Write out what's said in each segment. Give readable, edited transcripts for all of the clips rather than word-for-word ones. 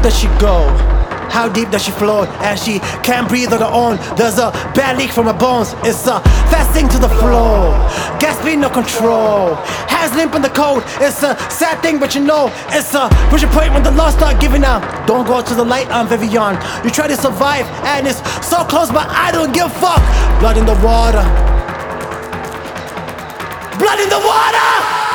does she go? How deep does she flow? And she can't breathe on her own. There's a bad leak from her bones. It's a fast thing to the flow. Gasping, no control. Hands limp in the cold. It's a sad thing, but you know it's a pushing point when the lost start giving out. Don't go to the light, I'm Vivian. You try to survive, and it's so close, but I don't give a fuck. Blood in the water. Blood in the water.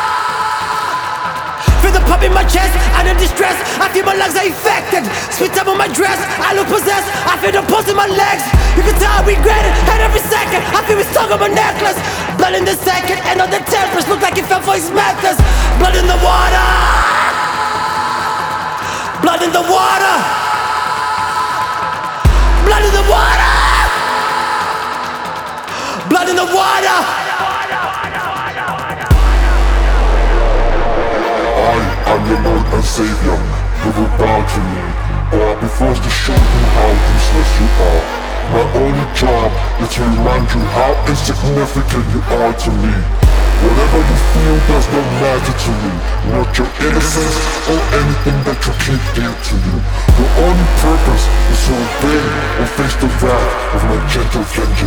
Feel the pump in my chest, I'm in distress. I feel my lungs are infected. Spit up on my dress, I look possessed. I feel the pulse in my legs. You can tell I regret it, and every second I feel it stuck on my necklace. Blood in the second, and on the tempest, look like it fell for his methods. Blood in the water. Blood in the water. Blood in the water. Blood in the water. I'm your Lord and Savior, you will bow to me, or I'll be forced to show you how useless you are. My only job is to remind you how insignificant you are to me. Whatever you feel does not matter to me, not your innocence or anything that you keep dear to you. Your only purpose is to obey and face the wrath of my gentle vengeance.